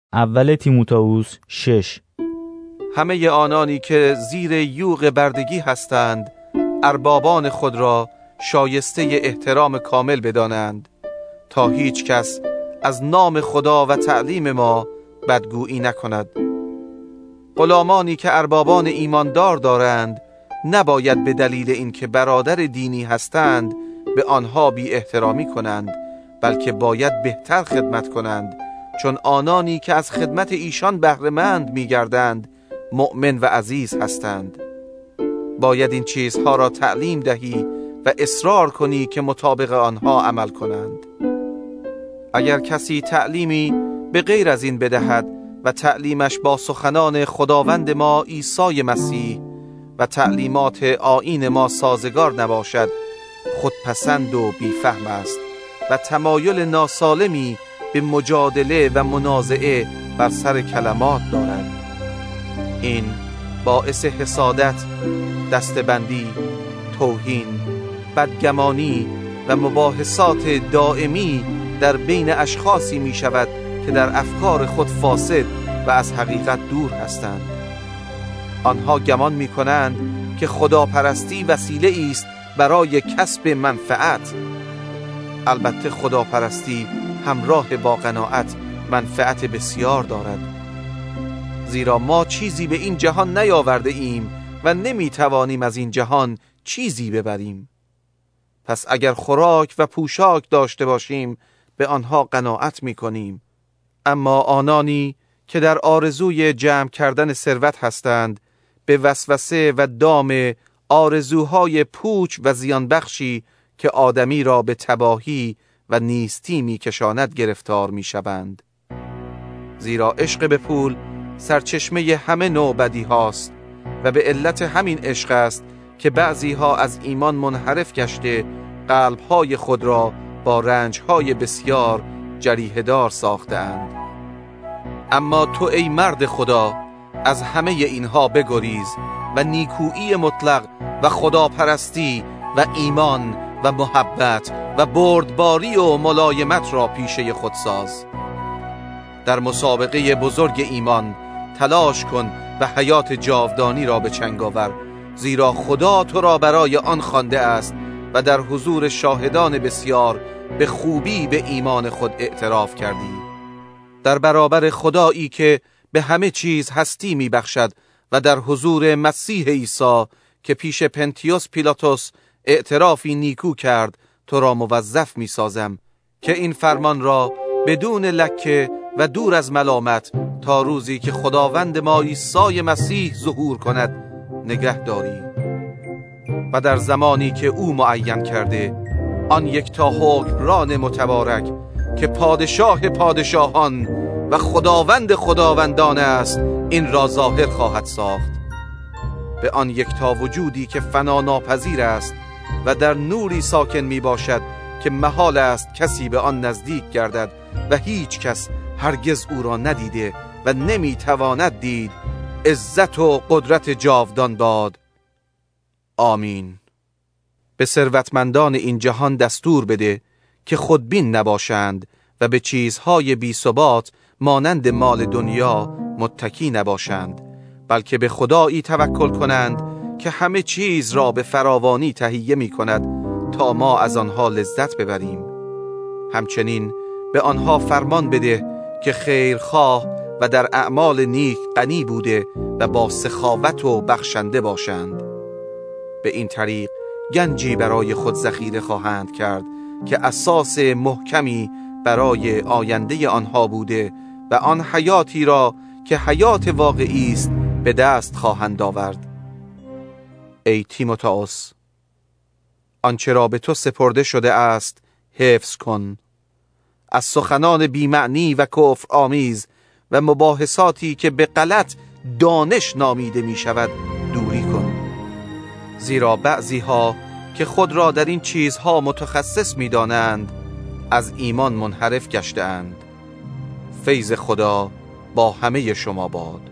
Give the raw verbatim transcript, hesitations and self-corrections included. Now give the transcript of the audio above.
اول تیموتائوس شش. همه آنانی که زیر یوغ بردگی هستند اربابان خود را شایسته احترام کامل بدانند، تا هیچ کس از نام خدا و تعلیم ما بدگویی نکند. غلامانی که اربابان ایماندار دارند نباید به دلیل اینکه برادر دینی هستند به آنها بی احترامی کنند، بلکه باید بهتر خدمت کنند، چون آنانی که از خدمت ایشان بهره‌مند می‌گردند مؤمن و عزیز هستند. باید این چیزها را تعلیم دهی و اصرار کنی که مطابق آنها عمل کنند. اگر کسی تعلیمی به غیر از این بدهد و تعلیمش با سخنان خداوند ما عیسی مسیح و تعلیمات آیین ما سازگار نباشد، خودپسند و بیفهم است و تمایل ناسالمی به مجادله و منازعه بر سر کلمات دارد. این باعث حسادت، دستبندی، توهین، بدگمانی و مباحثات دائمی در بین اشخاصی می شود که در افکار خود فاسد و از حقیقت دور هستند. آنها گمان می کنند که خداپرستی وسیله است برای کسب منفعت. البته خداپرستی همراه با قناعت منفعت بسیار دارد، زیرا ما چیزی به این جهان نیاورده ایم و نمی توانیم از این جهان چیزی ببریم. پس اگر خوراک و پوشاک داشته باشیم به آنها قناعت می کنیم. اما آنانی که در آرزوی جمع کردن ثروت هستند به وسوسه و دام آرزوهای پوچ و زیان بخشی که آدمی را به تباهی و نیستی می کشاند گرفتار می شوند. زیرا عشق به پول سرچشمه همه نوع بدی هاست و به علت همین عشق است که بعضی ها از ایمان منحرف گشته قلبهای خود را با رنجهای بسیار جریحه دار ساختند. اما تو ای مرد خدا از همه اینها بگریز و نیکویی مطلق و خداپرستی و ایمان و محبت و بردباری و ملایمت را پیشه خود ساز. در مسابقه بزرگ ایمان تلاش کن و حیات جاودانی را به چنگ آور، زیرا خدا تو را برای آن خوانده است و در حضور شاهدان بسیار به خوبی به ایمان خود اعتراف کردی. در برابر خدایی که به همه چیز هستی می بخشد و در حضور مسیح عیسی که پیش پنتیوس پیلاتوس اعترافی نیکو کرد تو را موظف می سازم که این فرمان را بدون لکه و دور از ملامت تا روزی که خداوند ما عیسی مسیح ظهور کند نگه داری. و در زمانی که او معین کرده آن یک تا حکمران متبارک که پادشاه پادشاهان و خداوند خداوندان است این را ظاهر خواهد ساخت. به آن یک تا وجودی که فنا ناپذیر است و در نوری ساکن می باشد که محال است کسی به آن نزدیک گردد و هیچ کس هرگز او را ندیده و نمی تواند دید، عزت و قدرت جاودان باد. آمین. به ثروتمندان این جهان دستور بده که خودبین نباشند و به چیزهای بی ثبات مانند مال دنیا متکی نباشند، بلکه به خدایی توکل کنند که همه چیز را به فراوانی تهیه می کند تا ما از آنها لذت ببریم. همچنین به آنها فرمان بده که خیرخواه و در اعمال نیک غنی بوده و با سخاوت و بخشنده باشند. به این طریق گنجی برای خود ذخیره خواهند کرد که اساس محکمی برای آینده آنها بوده و آن حیاتی را که حیات واقعی است به دست خواهند آورد. ای تیموتائوس، آنچه را به تو سپرده شده است حفظ کن. از سخنان بی‌معنی و کفر آمیز و مباحثاتی که به غلط دانش نامیده می شود دوری کن، زیرا بعضی ها که خود را در این چیزها متخصص می دانند از ایمان منحرف گشته اند. فیض خدا با همه شما باد.